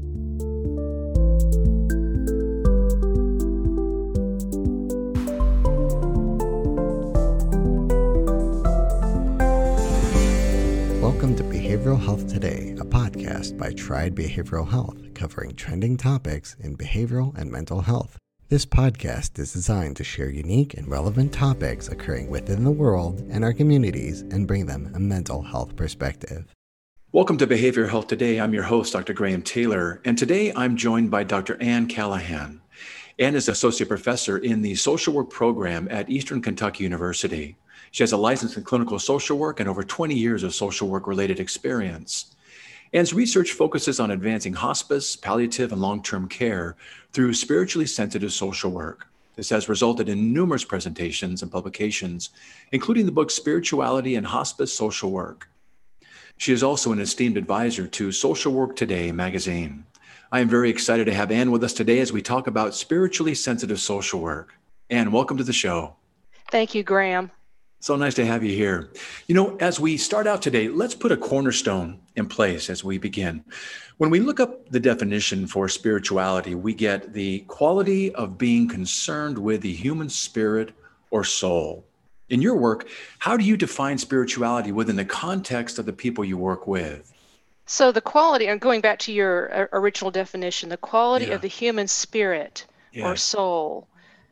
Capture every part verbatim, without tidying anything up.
Welcome to Behavioral Health Today, a podcast by Triad Behavioral Health, covering trending topics in behavioral and mental health. This podcast is designed to share unique and relevant topics occurring within the world and our communities and bring them a mental health perspective. Welcome to Behavioral Health Today. I'm your host, Doctor Graham Taylor, and today I'm joined by Doctor Ann Callahan. Ann is Associate Professor in the Social Work Program at Eastern Kentucky University. She has a license in clinical social work and over twenty years of social work-related experience. Ann's research focuses on advancing hospice, palliative, and long-term care through spiritually sensitive social work. This has resulted in numerous presentations and publications, including the book Spirituality and Hospice Social Work. She is also an esteemed advisor to Social Work Today magazine. I am very excited to have Ann with us today as we talk about spiritually sensitive social work. Ann, welcome to the show. Thank you, Graham. So nice to have you here. You know, as we start out today, let's put a cornerstone in place as we begin. When we look up the definition for spirituality, we get the quality of being concerned with the human spirit or soul. In your work, how do you define spirituality within the context of the people you work with? So the quality, and going back to your original definition, the quality Yeah. of the human spirit or Yes. soul.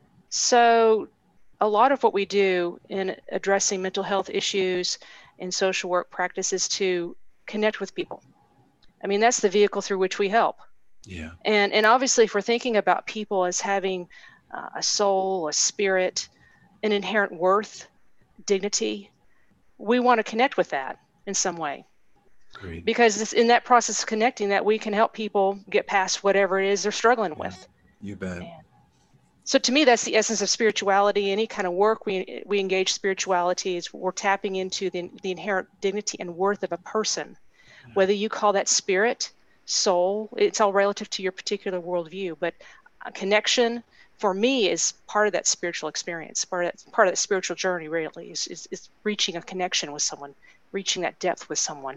So a lot of what we do in addressing mental health issues in social work practice is to connect with people. I mean, that's the vehicle through which we help. Yeah. And and obviously, if we're thinking about people as having uh, a soul, a spirit, an inherent worth, dignity, we want to connect with that in some way. Great. Because it's in that process of connecting that we can help people get past whatever it is they're struggling Yeah. with. You bet. And so to me, that's the essence of spirituality. Any kind of work we we engage spirituality is we're tapping into the, the inherent dignity and worth of a person. Whether you call that spirit, soul, it's all relative to your particular worldview. But a connection for me is part of that spiritual experience, part of that, part of that spiritual journey really is, is, is reaching a connection with someone, reaching that depth with someone.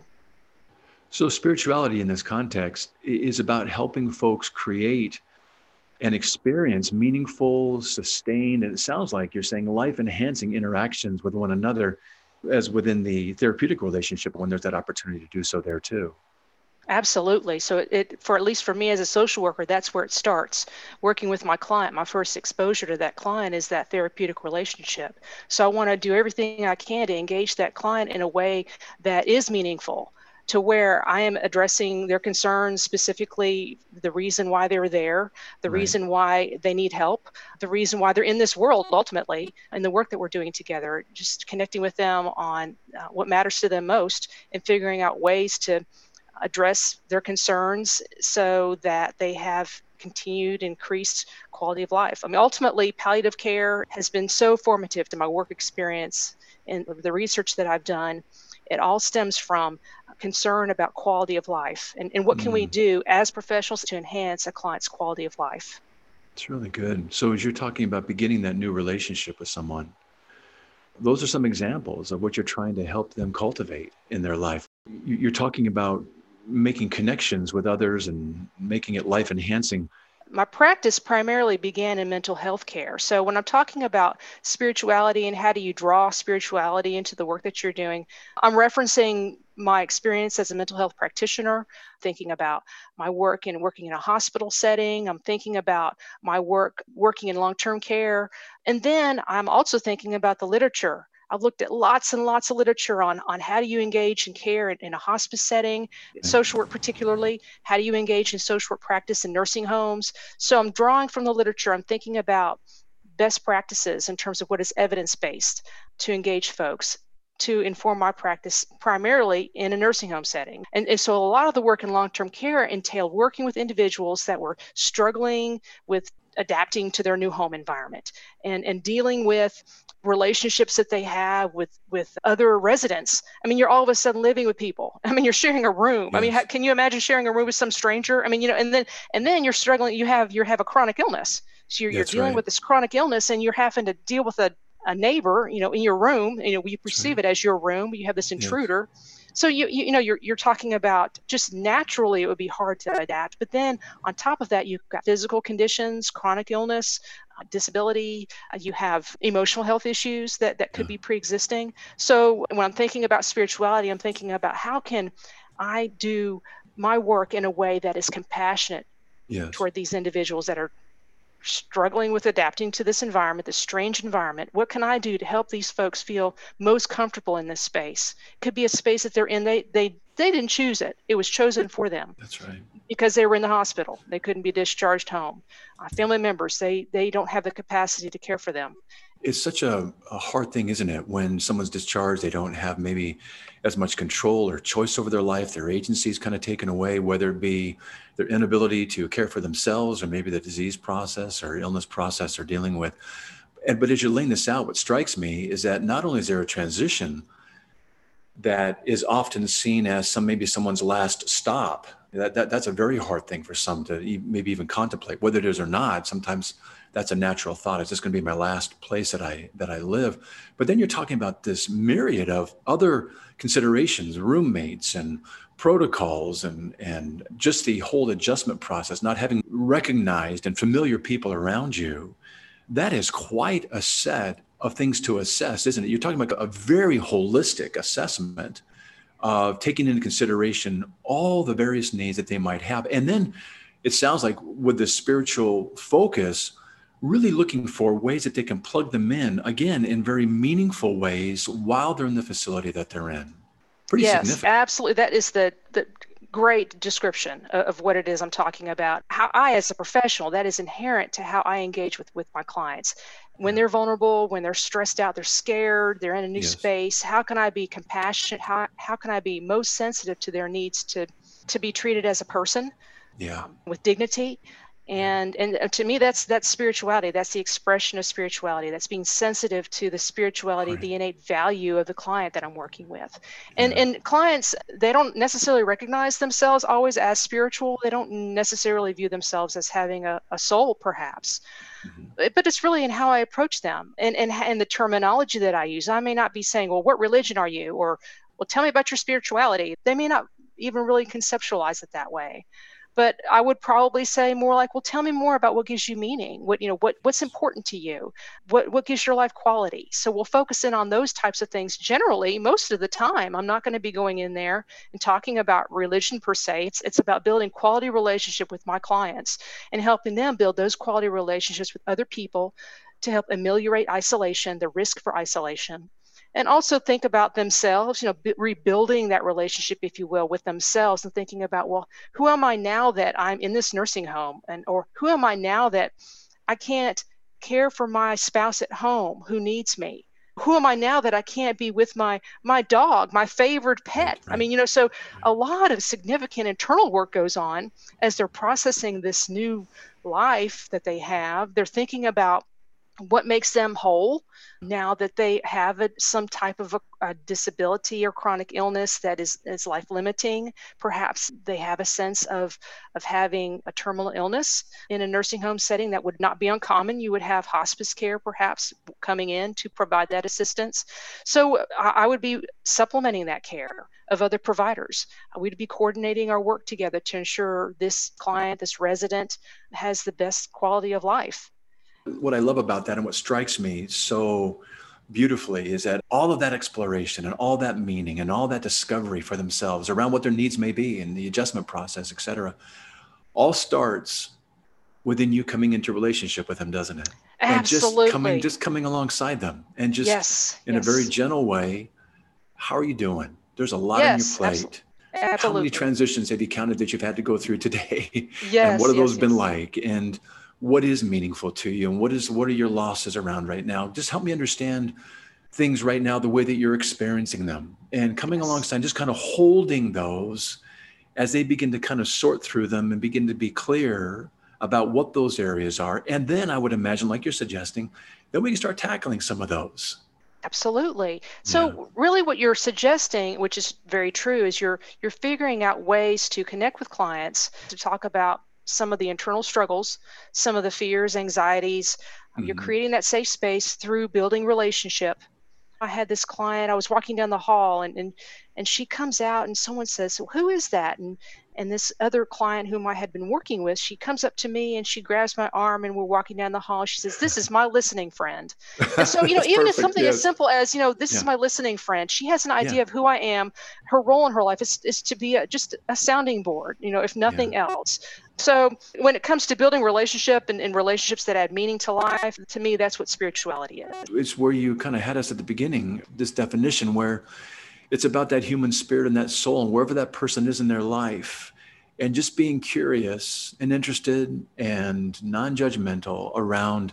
So spirituality in this context i- is about helping folks create and experience meaningful, sustained, and it sounds like you're saying life-enhancing interactions with one another as within the therapeutic relationship when there's that opportunity to do so there too. Absolutely. So it, it for at least for me as a social worker, that's where it starts. Working with my client, my first exposure to that client is that therapeutic relationship. So I want to do everything I can to engage that client in a way that is meaningful, to where I am addressing their concerns, specifically the reason why they're there, the Right. reason why they need help, the reason why they're in this world ultimately, and the work that we're doing together, just connecting with them on uh, what matters to them most and figuring out ways to address their concerns so that they have continued increased quality of life. I mean, ultimately, palliative care has been so formative to my work experience and the research that I've done. It all stems from concern about quality of life and, and what can we Mm. do as professionals to enhance a client's quality of life. It's really good. So as you're talking about beginning that new relationship with someone, those are some examples of what you're trying to help them cultivate in their life. You- You're talking about making connections with others and making it life enhancing. My practice primarily began in mental health care. So when I'm talking about spirituality and how do you draw spirituality into the work that you're doing, I'm referencing my experience as a mental health practitioner, thinking about my work in working in a hospital setting. I'm thinking about my work working in long-term care. And then I'm also thinking about the literature. I've looked at lots and lots of literature on, on how do you engage in care in, in a hospice setting, social work particularly, how do you engage in social work practice in nursing homes. So I'm drawing from the literature, I'm thinking about best practices in terms of what is evidence-based to engage folks, to inform my practice primarily in a nursing home setting. And, and so a lot of the work in long-term care entailed working with individuals that were struggling with adapting to their new home environment and, and dealing with relationships that they have with, with other residents. I mean, you're all of a sudden living with people. I mean, you're sharing a room. I mean, Yes. how, can you imagine sharing a room with some stranger? I mean, you know, and then and then you're struggling. You have you have a chronic illness. So you're, you're That's dealing right. with this chronic illness, and you're having to deal with a, a neighbor, you know, in your room. You know, you perceive right. it as your room. You have this Yes. intruder. So you, you you know you're you're talking about just naturally it would be hard to adapt, but then on top of that you've got physical conditions, chronic illness, uh, disability. Uh, you have emotional health issues that that could Yeah. be pre-existing. So when I'm thinking about spirituality, I'm thinking about how can I do my work in a way that is compassionate Yes. toward these individuals that are struggling with adapting to this environment, this strange environment. What can I do to help these folks feel most comfortable in this space? It could be a space that they're in. They they they didn't choose it. It was chosen for them That's right. because they were in the hospital. They couldn't be discharged home. Uh, family members, they they don't have the capacity to care for them. It's such a, a hard thing, isn't it? When someone's discharged, they don't have maybe as much control or choice over their life. Their agency is kind of taken away, whether it be their inability to care for themselves or maybe the disease process or illness process they're dealing with. And but as you're laying this out, what strikes me is that not only is there a transition that is often seen as some maybe someone's last stop. That, that that's a very hard thing for some to e- maybe even contemplate, whether it is or not. Sometimes that's a natural thought. It's just going to be my last place that I that I live. But then you're talking about this myriad of other considerations, roommates and protocols, and and just the whole adjustment process. Not having recognized and familiar people around you, that is quite a set of things to assess, isn't it? You're talking about a very holistic assessment of taking into consideration all the various needs that they might have. And then it sounds like with the spiritual focus, really looking for ways that they can plug them in, again, in very meaningful ways while they're in the facility that they're in. Pretty Yes, significant. absolutely. That is the the great description of, of what it is I'm talking about. How I, as a professional, that is inherent to how I engage with with my clients. When Yeah. they're vulnerable, when they're stressed out, they're scared, they're in a new Yes. space. How can I be compassionate? How how can I be most sensitive to their needs to to be treated as a person Yeah. um, with dignity? Yeah. And and uh, to me, that's that's spirituality. That's the expression of spirituality. That's being sensitive to the spirituality, Right. the innate value of the client that I'm working with. And Yeah. and clients, they don't necessarily recognize themselves always as spiritual. They don't necessarily view themselves as having a, a soul, perhaps. Mhm. But but it's really in how I approach them and and and the terminology that I use. I may not be saying, well, what religion are you? Or, well, tell me about your spirituality. They may not even really conceptualize it that way. But I would probably say more like, well, tell me more about what gives you meaning. What, you know, what what's important to you? What what gives your life quality? So we'll focus in on those types of things. Generally, most of the time, I'm not going to be going in there and talking about religion per se. It's it's about building quality relationship with my clients and helping them build those quality relationships with other people to help ameliorate isolation, the risk for isolation, and also think about themselves, you know, b- rebuilding that relationship, if you will, with themselves and thinking about, well, who am I now that I'm in this nursing home? And or who am I now that I can't care for my spouse at home who needs me? Who am I now that I can't be with my my dog, my favored Right. pet? I Right. mean, you know, so Right. a lot of significant internal work goes on as they're processing this new life that they have. They're thinking about what makes them whole now that they have a, some type of a, a disability or chronic illness that is, is life limiting. Perhaps they have a sense of of having a terminal illness in a nursing home setting that would not be uncommon. You would have hospice care perhaps coming in to provide that assistance. So I, I would be supplementing that care of other providers. We'd be coordinating our work together to ensure this client, this resident, has the best quality of life. What I love about that and what strikes me so beautifully is that all of that exploration and all that meaning and all that discovery for themselves around what their needs may be and the adjustment process, et cetera, all starts within you coming into relationship with them, doesn't it? And just coming, Absolutely. just coming alongside them and just Yes, in a very yes, gentle way, how are you doing? There's a lot on your yes, absolutely, plate. How many absolutely. transitions have you counted that you've had to go through today? And what Yes, have those yes, been yes. like? And what is meaningful to you? And what is what are your losses around right now? Just help me understand things right now, the way that you're experiencing them. And coming Yes. alongside, just kind of holding those as they begin to kind of sort through them and begin to be clear about what those areas are. And then I would imagine, like you're suggesting, then we can start tackling some of those. Absolutely. Yeah. So really what you're suggesting, which is very true, is you're you're figuring out ways to connect with clients to talk about some of the internal struggles, some of the fears, anxieties. Um, You're Mhm. creating that safe space through building relationship. I had this client, I was walking down the hall and and and she comes out and someone says, "So who is that?" And and this other client whom I had been working with, she comes up to me and she grabs my arm and we're walking down the hall. She says, "This is my listening friend." And so, you know, That's even if perfect. something as Yes. simple as, you know, this Yeah. is my listening friend, she has an Yeah. idea of who I am. Her role in her life is, is to be a, just a sounding board, you know, if Yeah. nothing else. So when it comes to building relationship and, and relationships that add meaning to life, to me, that's what spirituality is. It's where you kind of had us at the beginning, this definition where it's about that human spirit and that soul and wherever that person is in their life, and just being curious and interested and non-judgmental around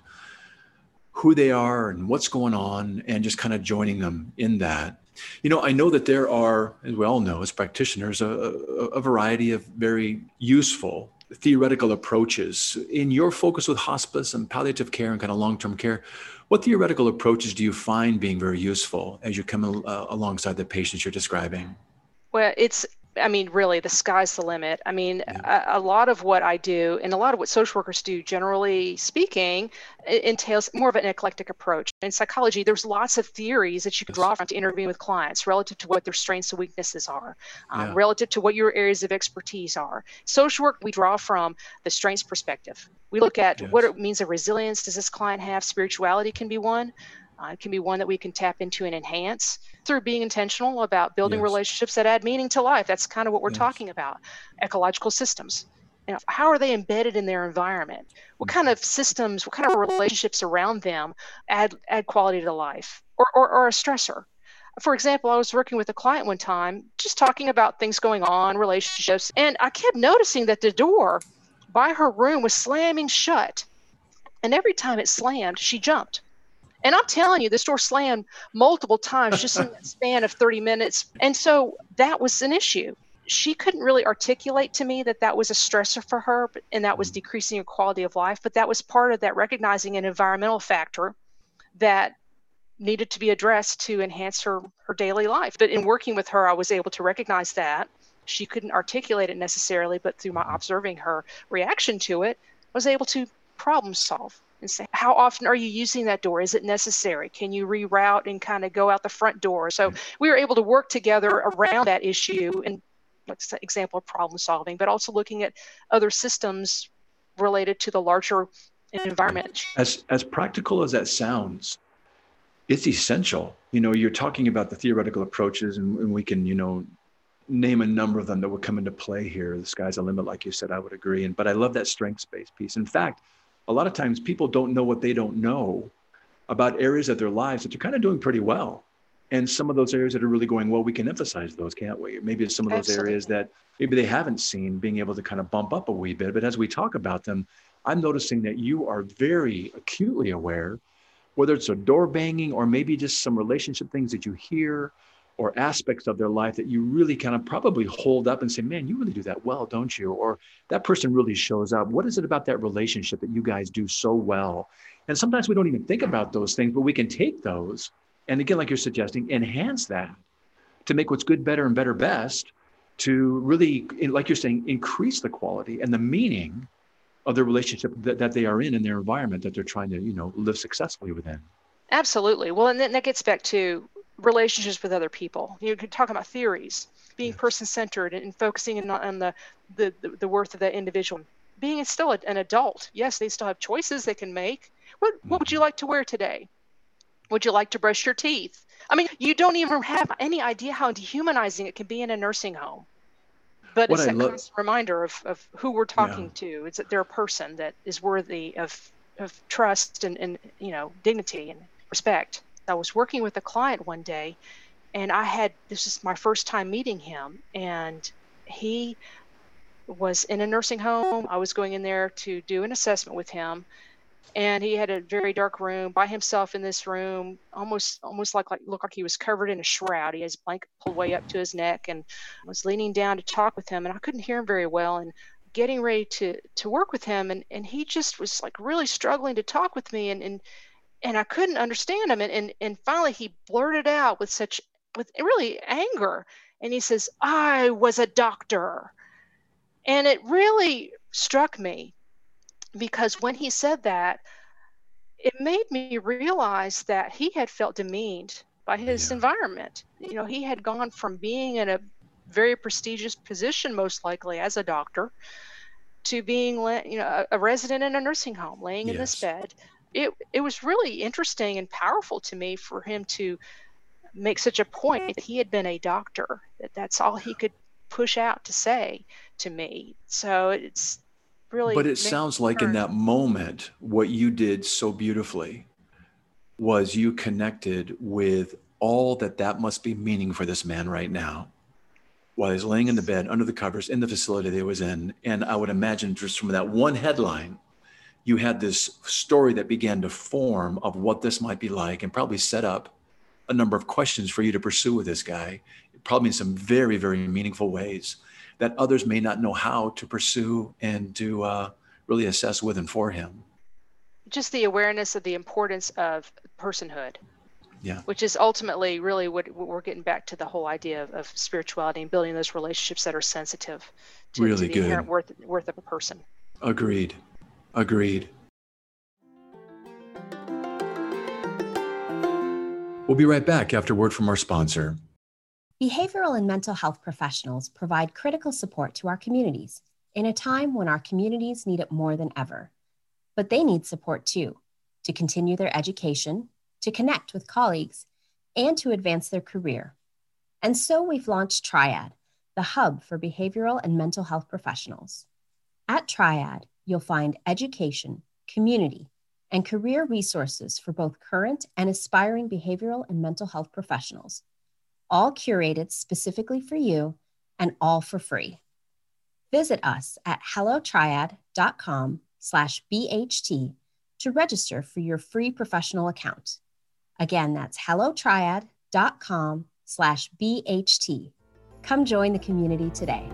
who they are and what's going on, and just kind of joining them in that. You know, I know that there are, as we all know as practitioners, a, a, a variety of very useful theoretical approaches. In your focus with hospice and palliative care and kind of long-term care, what theoretical approaches do you find being very useful as you come uh, alongside the patients you're describing? Well, it's, I mean, really, the sky's the limit. I mean, Yeah. a, a lot of what I do and a lot of what social workers do, generally speaking, it entails more of an eclectic approach. In psychology, there's lots of theories that you can Yes. draw from to intervene with clients relative to what their strengths and weaknesses are, um, Yeah. relative to what your areas of expertise are. Social work, we draw from the strengths perspective. We look at Yes. what it means of resilience does this client have. Spirituality can be one. Uh, it can be one that we can tap into and enhance through being intentional about building Yes. relationships that add meaning to life. That's kind of what we're Yes. talking about. Ecological systems. You know, how are they embedded in their environment? What kind of systems, what kind of relationships around them add add quality to life, or, or, or a stressor? For example, I was working with a client one time, just talking about things going on, relationships, and I kept noticing that the door by her room was slamming shut. And every time it slammed, she jumped. And I'm telling you, this door slammed multiple times just in that span of thirty minutes. And so that was an issue. She couldn't really articulate to me that that was a stressor for her, but, and that was decreasing her quality of life. But that was part of that recognizing an environmental factor that needed to be addressed to enhance her, her daily life. But in working with her, I was able to recognize that. She couldn't articulate it necessarily, but through my observing her reaction to it, I was able to problem solve and say, how often are you using that door? Is it necessary? Can you reroute and kind of go out the front door? So we were able to work together around that issue, and that's an example of problem solving, but also looking at other systems related to the larger environment. As as practical as that sounds, it's essential. You know, you're talking about the theoretical approaches, and, and we can, you know, name a number of them that would come into play here. The sky's the limit, like you said, I would agree. And but I love that strengths-based piece. In fact, a lot of times people don't know what they don't know about areas of their lives that they're kind of doing pretty well. And some of those areas that are really going well, we can emphasize those, can't we? Maybe it's some of those Absolutely. areas that maybe they haven't seen, being able to kind of bump up a wee bit. But as we talk about them, I'm noticing that you are very acutely aware, whether it's a door banging or maybe just some relationship things that you hear or aspects of their life that you really kind of probably hold up and say, man, you really do that well, don't you? Or that person really shows up. What is it about that relationship that you guys do so well? And sometimes we don't even think about those things, but we can take those. And again, like you're suggesting, enhance that to make what's good, better, and better best, to really, like you're saying, increase the quality and the meaning of the relationship that, that they are in in their environment that they're trying to, you know, live successfully within. Absolutely. Well, and then that gets back to relationships with other people. You can talk about theories, being Yes. person-centered and focusing in on the, the, the, the worth of that individual. Being still an adult. Yes, they still have choices they can make. What, what would you like to wear today? Would you like to brush your teeth? I mean, you don't even have any idea how dehumanizing it can be in a nursing home. But What it's I that love- constant reminder of, of who we're talking Yeah. to. It's that they're a person that is worthy of, of trust and, and, you know, dignity and respect. I was working with a client one day, and I had, this is my first time meeting him, and he was in a nursing home. I was going in there to do an assessment with him, and he had a very dark room by himself in this room, almost almost like, like looked like he was covered in a shroud. He has his blanket pulled way up to his neck, and I was leaning down to talk with him, and I couldn't hear him very well, and getting ready to to work with him, and and he just was like really struggling to talk with me, and and and I couldn't understand him, and and, and finally he blurted out with such with really anger, and he says, "I was a doctor," and it really struck me, because when he said that, it made me realize that he had felt demeaned by his Yeah. environment. You know, he had gone from being in a very prestigious position, most likely as a doctor, to being, la- you know, a, a resident in a nursing home, laying in this Yes. bed. It it was really interesting and powerful to me for him to make such a point that he had been a doctor, that that's all he could push out to say to me. So it's But really it made sounds me like in turn. that moment, what you did so beautifully was you connected with all that that must be meaning for this man right now while he's laying in the bed under the covers in the facility that he was in. And I would imagine just from that one headline, you had this story that began to form of what this might be like, and probably set up a number of questions for you to pursue with this guy, probably in some very, very meaningful ways that others may not know how to pursue and to uh, really assess with and for him. Just the awareness of the importance of personhood, Yeah, which is ultimately really what, what we're getting back to, the whole idea of, of spirituality and building those relationships that are sensitive to, to really the inherent good. worth worth of a person. Agreed. Agreed. We'll be right back after word from our sponsor. Behavioral and mental health professionals provide critical support to our communities in a time when our communities need it more than ever. But they need support too, to continue their education, to connect with colleagues, and to advance their career. And so we've launched Triad, the hub for behavioral and mental health professionals. At Triad, you'll find education, community, and career resources for both current and aspiring behavioral and mental health professionals, all curated specifically for you and all for free. Visit us at hellotriad.com slash BHT to register for your free professional account. Again, that's hellotriad.com slash BHT. Come join the community today.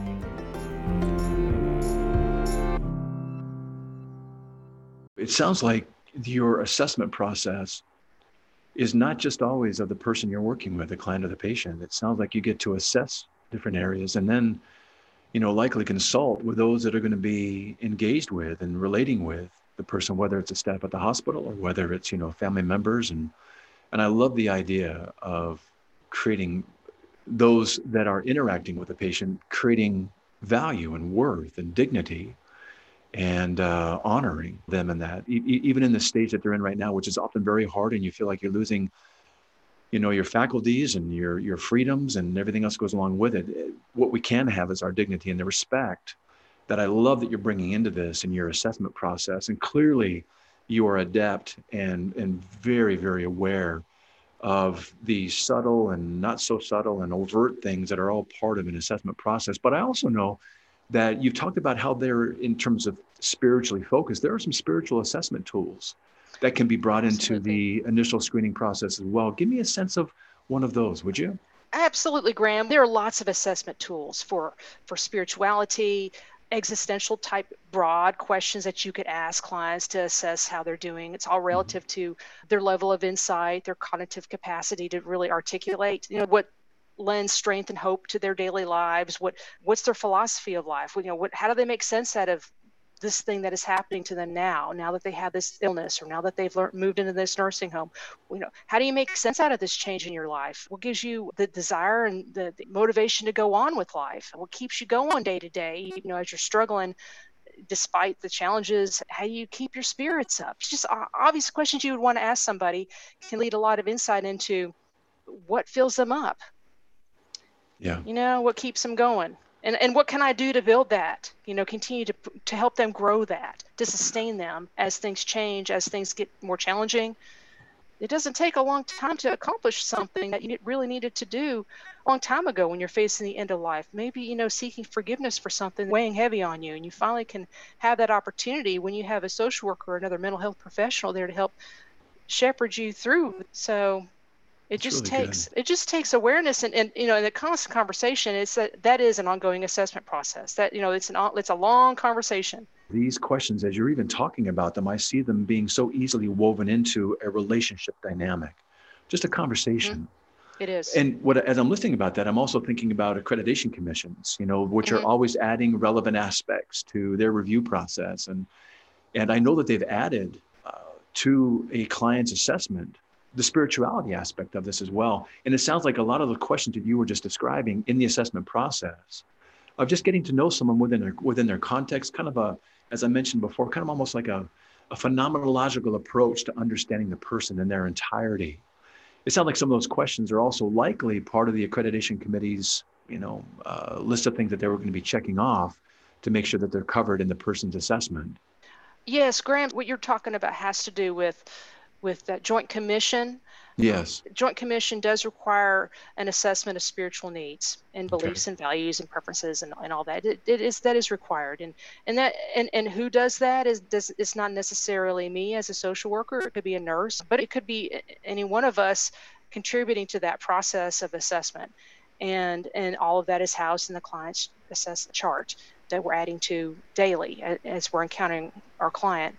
It sounds like your assessment process is not just always of the person you're working with, the client or the patient. It sounds like you get to assess different areas and then, you know, likely consult with those that are going to be engaged with and relating with the person, whether it's a staff at the hospital or whether it's, you know, family members. And, and I love the idea of creating those that are interacting with the patient, creating value and worth and dignity, and uh, honoring them in that, e- even in the stage that they're in right now, which is often very hard, and you feel like you're losing, you know, your faculties and your your freedoms and everything else goes along with it. What we can have is our dignity and the respect that I love that you're bringing into this in your assessment process. And clearly, you are adept and and very, very aware of the subtle and not so subtle and overt things that are all part of an assessment process. But I also know that you've talked about how they're, in terms of spiritually focused, there are some spiritual assessment tools that can be brought into Absolutely. the initial screening process as well. Give me a sense of one of those, would you? Absolutely, Graham. There are lots of assessment tools for for spirituality, existential type broad questions that you could ask clients to assess how they're doing. It's all Mhm. relative to their level of insight, their cognitive capacity to really articulate, you know, what lends strength and hope to their daily lives. What what's their philosophy of life? You know, what how do they make sense out of this thing that is happening to them now, now that they have this illness, or now that they've learned, moved into this nursing home? You know, how do you make sense out of this change in your life? What gives you the desire and the, the motivation to go on with life? What keeps you going day to day, you know, as you're struggling despite the challenges? How do you keep your spirits up? It's just o- obvious questions you would want to ask somebody, can lead a lot of insight into what fills them up, Yeah, you know, what keeps them going. And, and what can I do to build that, you know, continue to, to help them grow that, to sustain them as things change, as things get more challenging. It doesn't take a long time to accomplish something that you really needed to do a long time ago when you're facing the end of life. Maybe, you know, seeking forgiveness for something weighing heavy on you, and you finally can have that opportunity when you have a social worker or another mental health professional there to help shepherd you through. So it it's just really good. takes it just takes awareness, and, and you know, in the constant conversation, it's that that is an ongoing assessment process. That, you know, it's an it's a long conversation. These questions, as you're even talking about them, I see them being so easily woven into a relationship dynamic, just a Hmm. conversation. It is. And what, as I'm listening about that, I'm also thinking about accreditation commissions, you know, which are Hmm. always adding relevant aspects to their review process. And, and I know that they've added uh, to a client's assessment the spirituality aspect of this as well. And it sounds like a lot of the questions that you were just describing in the assessment process of just getting to know someone within their within their context, kind of a, as I mentioned before, kind of almost like a, a phenomenological approach to understanding the person in their entirety. It sounds like some of those questions are also likely part of the accreditation committee's, you know, uh, list of things that they were going to be checking off to make sure that they're covered in the person's assessment. Yes, Graham, what you're talking about has to do with with that Joint Commission. Yes. Joint Commission does require an assessment of spiritual needs and beliefs Okay. and values and preferences and, and all that. It, it is that is required, and and that and, and who does that is does it's not necessarily me as a social worker. It could be a nurse, but it could be any one of us contributing to that process of assessment, and and all of that is housed in the client's assessment chart that we're adding to daily as we're encountering our client.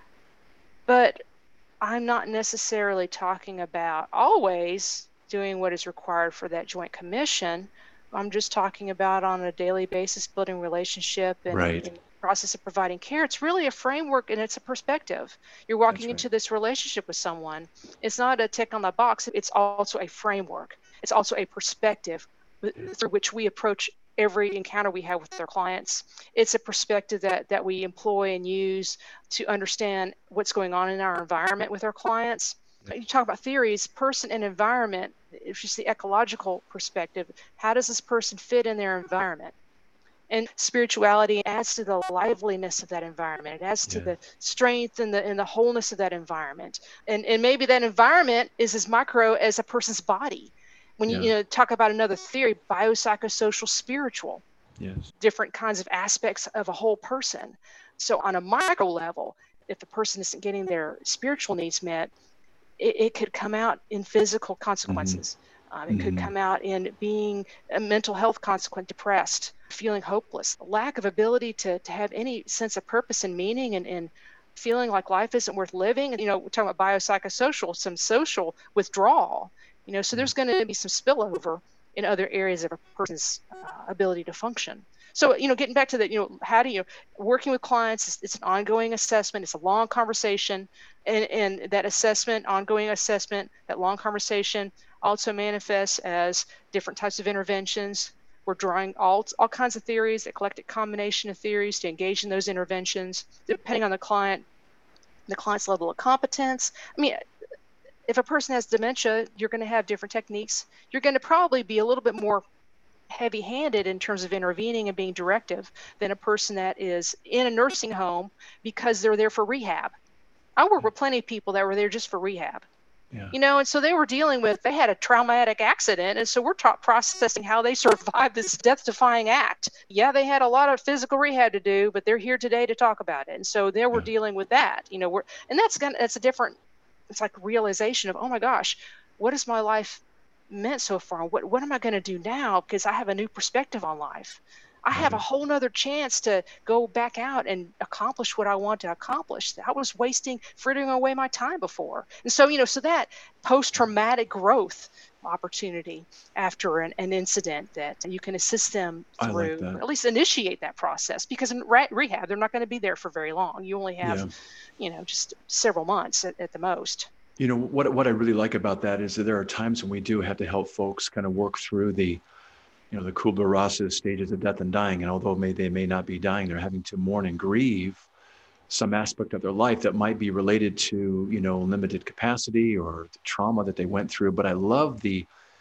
But I'm not necessarily talking about always doing what is required for that Joint Commission. I'm just talking about on a daily basis, building relationship and, Right. and process of providing care. It's really a framework and it's a perspective. You're walking That's right. into this relationship with someone. It's not a tick on the box. It's also a framework. It's also a perspective through which we approach every encounter we have with our clients. It's a perspective that that we employ and use to understand what's going on in our environment with our clients. You talk about theories, person and environment, it's just the ecological perspective. How does this person fit in their environment? And spirituality adds to the liveliness of that environment. It adds to Yeah. the strength and the and the wholeness of that environment. And and maybe that environment is as micro as a person's body. When you, Yeah. you know, talk about another theory, biopsychosocial spiritual, Yes. different kinds of aspects of a whole person. So on a micro level, if the person isn't getting their spiritual needs met, it, it could come out in physical consequences. Um, it could Mhm. come out in being a mental health consequence, depressed, feeling hopeless, lack of ability to, to have any sense of purpose and meaning, and, and feeling like life isn't worth living. And, you know, we're talking about biopsychosocial, some social withdrawal. You know, so there's going to be some spillover in other areas of a person's uh, ability to function. So, you know, getting back to that, you know, how do you, working with clients, it's, it's an ongoing assessment. It's a long conversation. And, and that assessment, ongoing assessment, that long conversation also manifests as different types of interventions. We're drawing all, all kinds of theories, eclectic combination of theories to engage in those interventions, depending on the client, the client's level of competence. I mean, if a person has dementia, you're going to have different techniques. You're going to probably be a little bit more heavy-handed in terms of intervening and being directive than a person that is in a nursing home because they're there for rehab. I work with plenty of people that were there just for rehab. Yeah. You know, and so they were dealing with, they had a traumatic accident. And so we're ta- processing how they survived this death-defying act. Yeah, they had a lot of physical rehab to do, but they're here today to talk about it. And so they were Yeah. dealing with that, you know, we're, and that's gonna, that's a different, it's like realization of, oh my gosh, what has my life meant so far? What, what am I going to do now? Because I have a new perspective on life. I have a Right. whole nother chance to go back out and accomplish what I want to accomplish. I was wasting, frittering away my time before. And so, you know, so that post-traumatic growth opportunity after an, an incident, that you can assist them I like through, that. or at least initiate that process, because in re- rehab, they're not going to be there for very long. You only have, Yeah. you know, just several months at, at the most. You know, what what I really like about that is that there are times when we do have to help folks kind of work through the, you know, the Kubler-Ross's stages of death and dying. And although may, they may not be dying, they're having to mourn and grieve some aspect of their life that might be related to, you know, limited capacity or the trauma that they went through. But I love the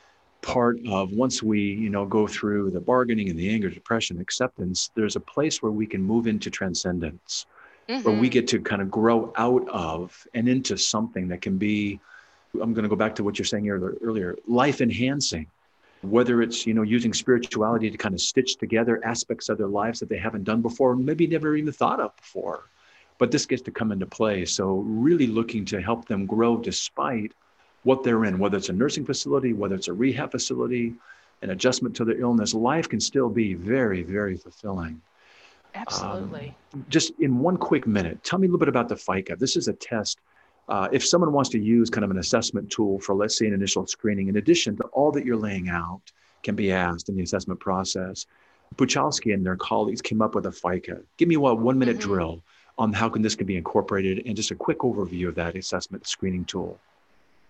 part of, once we, you know, go through the bargaining and the anger, depression, acceptance, there's a place where we can move into transcendence, where we Mhm. get to kind of grow out of and into something that can be, I'm going to go back to what you're saying earlier, life enhancing, whether it's, you know, using spirituality to kind of stitch together aspects of their lives that they haven't done before, maybe never even thought of before, but this gets to come into play. So really looking to help them grow despite what they're in, whether it's a nursing facility, whether it's a rehab facility, an adjustment to their illness, life can still be very, very fulfilling. Absolutely. Um, just in one quick minute, tell me a little bit about the FICA. This is a test. Uh, if someone wants to use kind of an assessment tool for, let's say, an initial screening, in addition to all that you're laying out can be asked in the assessment process, Buchalski and their colleagues came up with a FICA. Give me a one minute Mhm. drill on how can this can be incorporated, and just a quick overview of that assessment screening tool.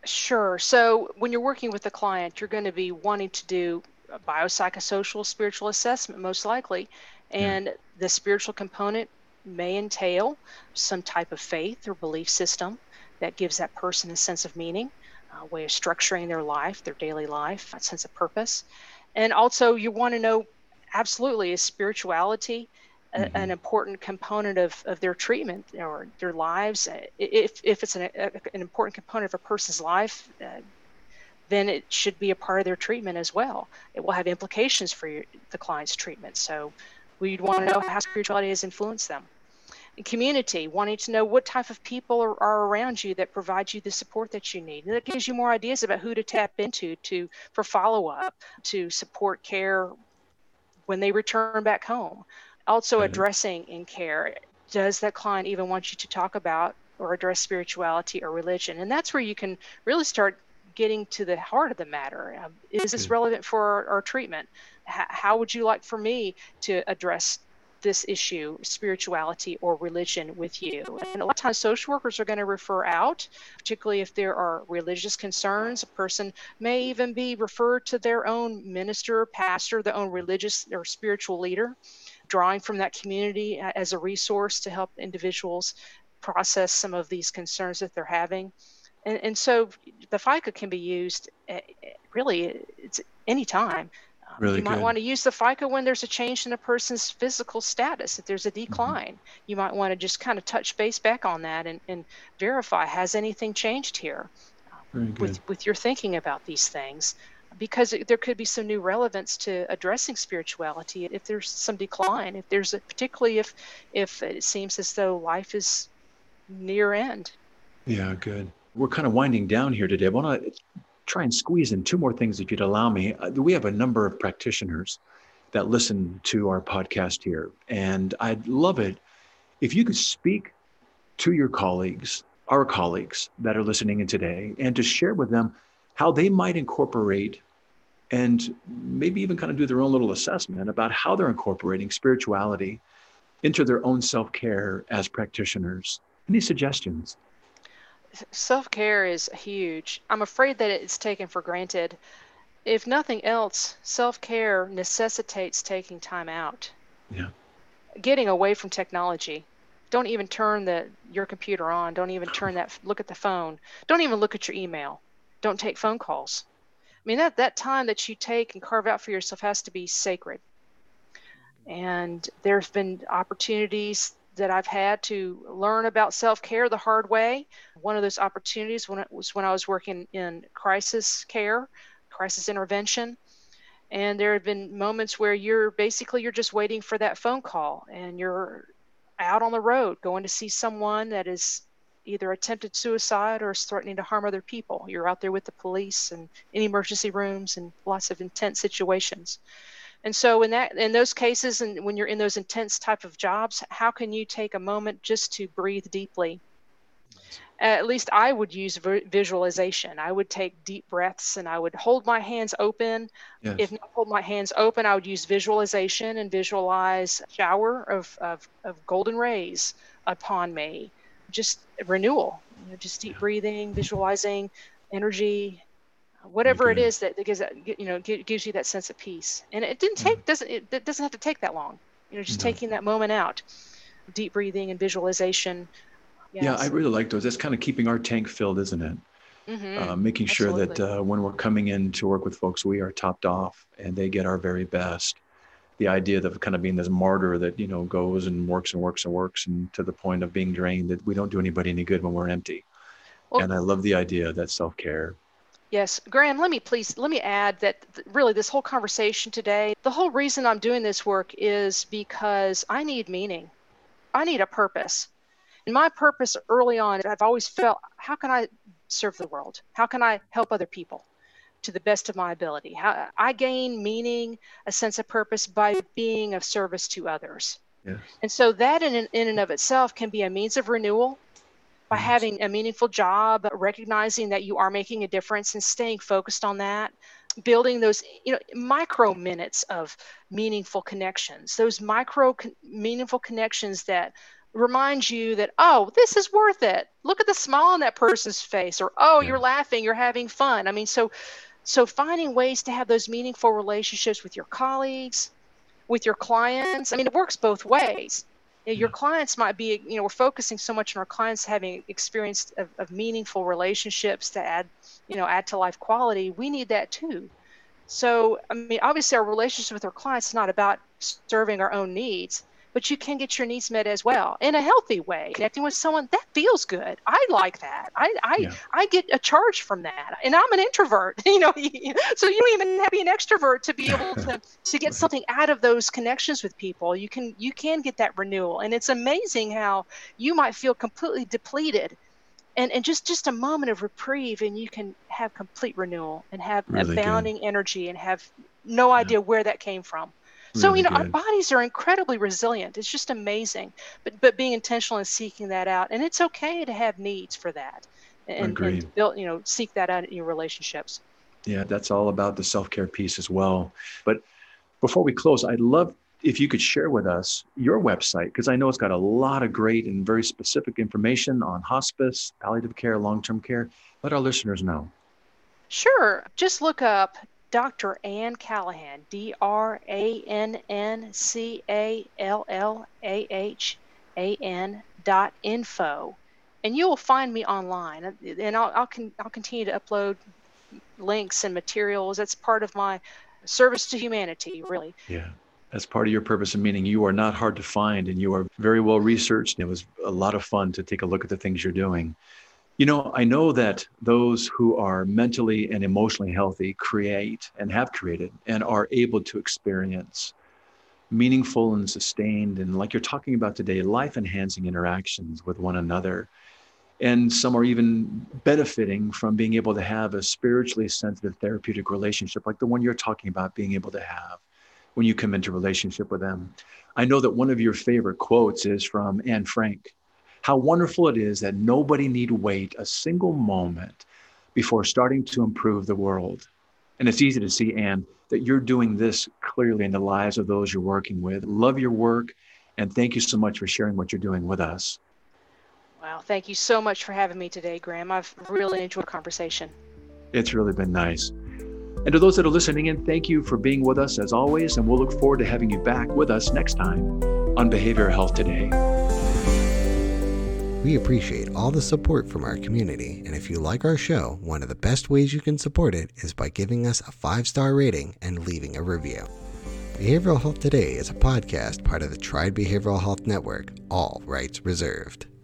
Sure. So when you're working with a client, you're going to be wanting to do a biopsychosocial spiritual assessment, most likely. Yeah. And the spiritual component may entail some type of faith or belief system that gives that person a sense of meaning, a way of structuring their life, their daily life, a sense of purpose. And also, you want to know absolutely, is spirituality a- Hmm. an important component of, of their treatment or their lives? Uh, If, if it's an, a, an important component of a person's life, uh, then it should be a part of their treatment as well. It will have implications for your, the client's treatment. So we'd want to know how spirituality has influenced them. And community, wanting to know what type of people are, are around you that provide you the support that you need. And that gives you more ideas about who to tap into to for follow-up, to support care when they return back home. Also, Got it. addressing in care, does that client even want you to talk about or address spirituality or religion? And that's where you can really start getting to the heart of the matter. Um, is this Good. relevant for our, our treatment? H- how would you like for me to address this issue, spirituality or religion, with you? And a lot of times, social workers are going to refer out, particularly if there are religious concerns. A person may even be referred to their own minister, pastor, their own religious or spiritual leader, drawing from that community a- as a resource to help individuals process some of these concerns that they're having. And, and so the FICA can be used uh, really it's anytime. Um, Really you might good. want to use the FICA when there's a change in a person's physical status, if there's a Hmm. decline. You might want to just kind of touch base back on that and, and verify, has anything changed here uh, Very with, good. with your thinking about these things? Because it, there could be some new relevance to addressing spirituality if there's some decline, if there's a, particularly if if it seems as though life is near end. Yeah, good. We're kind of winding down here today. I want to try and squeeze in two more things if you'd allow me. Uh, We have a number of practitioners that listen to our podcast here, and I'd love it if you could speak to your colleagues, our colleagues that are listening in today, and to share with them how they might incorporate and maybe even kind of do their own little assessment about how they're incorporating spirituality into their own self-care as practitioners. Any suggestions? Self-care is huge. I'm afraid that it's taken for granted. If nothing else, self-care necessitates taking time out, Yeah. getting away from technology. Don't even turn the your computer on. Don't even turn that look at the phone. Don't even look at your email. Don't take phone calls. I mean, that that time that you take and carve out for yourself has to be sacred. And there's been opportunities that I've had to learn about self-care the hard way. One of those opportunities when it was when I was working in crisis care, crisis intervention. And there have been moments where you're basically you're just waiting for that phone call and you're out on the road going to see someone that is either attempted suicide or is threatening to harm other people. You're out there with the police and in emergency rooms and lots of intense situations. And so in that in those cases and when you're in those intense type of jobs, how can you take a moment just to breathe deeply? At least I would use vi- visualization. I would take deep breaths and I would hold my hands open. If Yes. not hold my hands open, I would use visualization and visualize a shower of, of, of golden rays upon me. Just renewal, you know, just deep Yeah. breathing, visualizing energy, Very whatever it good. is that, that gives that, you know, gi- gives you that sense of peace. And it didn't Yeah. take, doesn't, it, it doesn't have to take that long. You know, just No. taking that moment out, deep breathing and visualization. Yeah, I Yes. really like those. That's kind of keeping our tank filled, isn't it? Mm-hmm. Uh, making sure that Absolutely. uh, when we're coming in to work with folks, we are topped off and they get our very best. The idea of kind of being this martyr that, you know, goes and works and works and works and to the point of being drained, that we don't do anybody any good when we're empty. Well, And I love the idea of that self-care. yes, Graham, let me please let me add that th- really this whole conversation today, the whole reason I'm doing this work is because I need meaning. I need a purpose. And my purpose early on, I've always felt, how can I serve the world? How can I help other people to the best of my ability? How I gain meaning, a sense of purpose by being of service to others. Yes. And so that in, in and of itself can be a means of renewal by Yes. having a meaningful job, recognizing that you are making a difference and staying focused on that, building those, you know, micro minutes of meaningful connections, those micro con- meaningful connections that remind you that, oh, this is worth it. Look at the smile on that person's face, or, oh, Yeah. you're laughing, you're having fun. I mean, so, so finding ways to have those meaningful relationships with your colleagues, with your clients. I mean, it works both ways. You know, your Yeah. clients might be, you know, we're focusing so much on our clients having experience of, of meaningful relationships to add, you know, add to life quality. We need that too. So, I mean, obviously, our relationship with our clients is not about serving our own needs, but you can get your needs met as well in a healthy way. Connecting with someone that feels good. I like that. I I, Yeah. I get a charge from that, and I'm an introvert. You know, so you don't even have to be an extrovert to be able to to get something out of those connections with people. You can you can get that renewal, and it's amazing how you might feel completely depleted. And, and just, just a moment of reprieve, and you can have complete renewal and have Really good. abounding energy and have no idea where that came from. So, Really you know, our good. bodies are incredibly resilient. It's just amazing. But but being intentional and seeking that out, and it's okay to have needs for that, and and to Agreed. build, you know, seek that out in your relationships. Yeah, that's all about the self-care piece as well. But before we close, I'd love if you could share with us your website, because I know it's got a lot of great and very specific information on hospice, palliative care, long-term care. Let our listeners know. Sure. Just look up Doctor Ann Callahan, D R A N N C A L L A H A N dot info. And you will find me online. And and I'll, I'll, con- I'll continue to upload links and materials. That's part of my service to humanity, really. Yeah. As part of your purpose and meaning, you are not hard to find and you are very well researched. It was a lot of fun to take a look at the things you're doing. You know, I know that those who are mentally and emotionally healthy create and have created and are able to experience meaningful and sustained, and like you're talking about today, life-enhancing interactions with one another. And some are even benefiting from being able to have a spiritually sensitive therapeutic relationship like the one you're talking about being able to have when you come into relationship with them. I know that one of your favorite quotes is from Anne Frank. How wonderful it is that nobody need wait a single moment before starting to improve the world. And it's easy to see, Anne, that you're doing this clearly in the lives of those you're working with. Love your work, and thank you so much for sharing what you're doing with us. Wow. Thank you so much for having me today, Graham. I've really enjoyed the conversation. It's really been nice. And to those that are listening in, thank you for being with us as always, and we'll look forward to having you back with us next time on Behavioral Health Today. We appreciate all the support from our community, and if you like our show, one of the best ways you can support it is by giving us a five-star rating and leaving a review. Behavioral Health Today is a podcast part of the Triad Behavioral Health Network, all rights reserved.